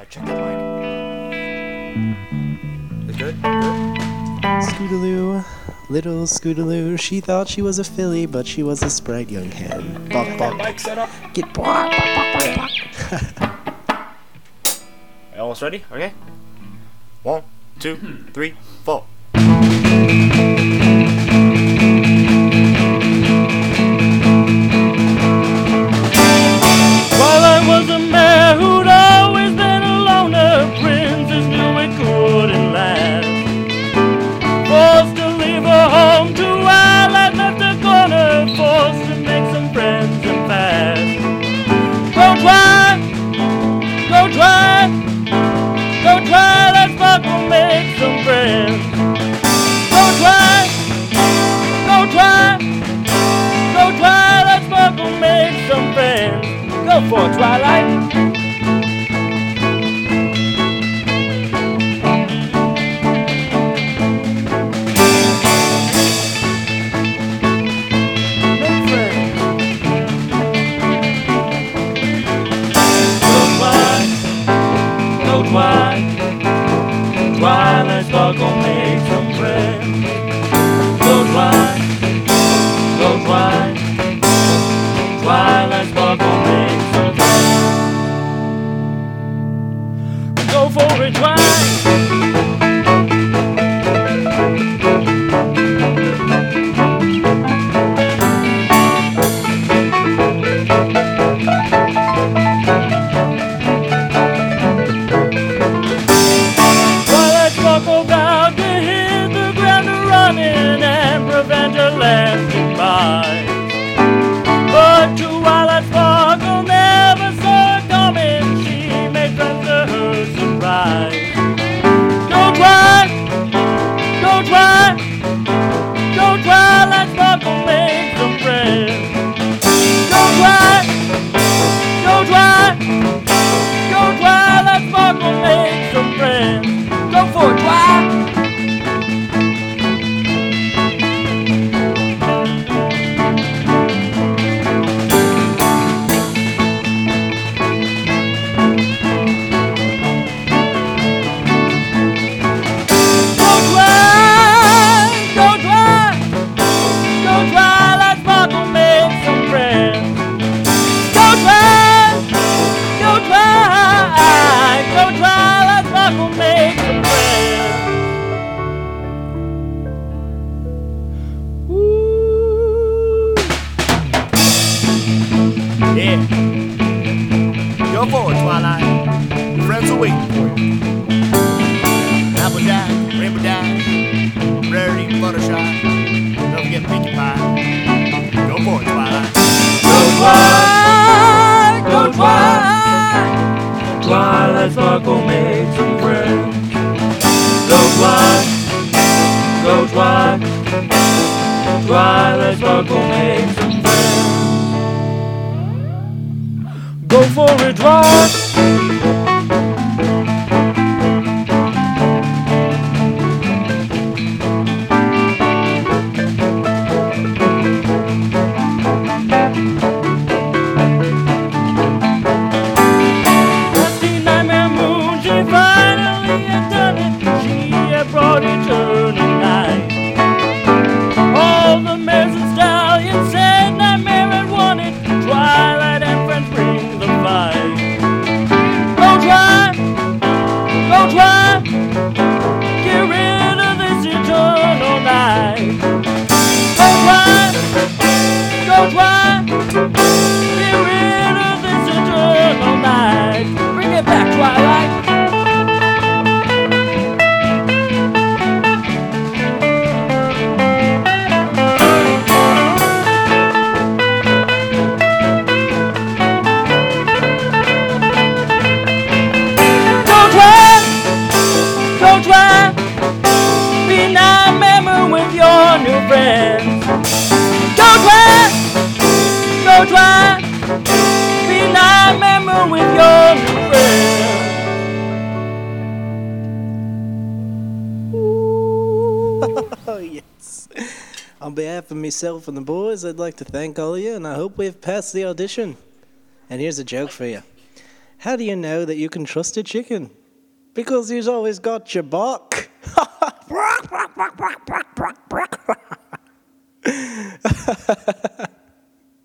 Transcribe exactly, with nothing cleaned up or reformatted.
check the mic. Is good? Good? Scootaloo, little Scootaloo, she thought she was a filly, but she was a sprite young hen. Bok, bok, Mic set up. get bok, bok, bok, bok, bok. Almost ready? Okay. One, two, three, four. While I was a man who'd always been a loner, princess knew it couldn't last. Forced to leave her home to while I left the corner, forced to make some friends and fast. Go try, go try, go try, let's fucking make some friends. Go try, go try, go try, let's fucking make some friends. Go for it, Twilight. Make friends. Go Twilight, go Twilight, Twilight's not gonna make some friends. Go Twilight, go Twilight, Twilight's not gonna make some friends. Go for it, Twilight. Twilight's buckle bound to hit the ground running and prevent a landing by. But Twilight's buckle never saw it coming. She made friends to her surprise. Go try, go try, go try, let's buckle make some friends. Go try, go try, go try, let's buckle make some friends. Go for it, try. Go try, go try, go try, let's buckle make some friends. Go try, go try, go try, let's buckle make some friends. Ooh. Yeah. Go forward, Twilight. Your friends are waiting for you. Apple Jack, Rainbow Dash, Rarity, Fluttershy. Don't forget Pinkie Pie. Go forward, Twilight. Go try, go try, try, let's buckle make some friends. Go try, go try, try, let's buckle make some friends. Go for it, try. Rusty Nightmare Moon, she finally had done it. She had brought eternal night. All the mares and stallions said Nightmare had won it. Twilight and friends bring the fight. Go try, go try, get rid of this eternal night. Go try, go try, get rid of this eternal night. Bring it back, Twilight. Go try, go try, be Nightmare with your new friends. Go try, go try, be Nightmare with your new friends. Oh, yes. On behalf of myself and the boys, I'd like to thank all of you, and I hope we've passed the audition. And here's a joke for you. How do you know that you can trust a chicken? Because he's always got your back.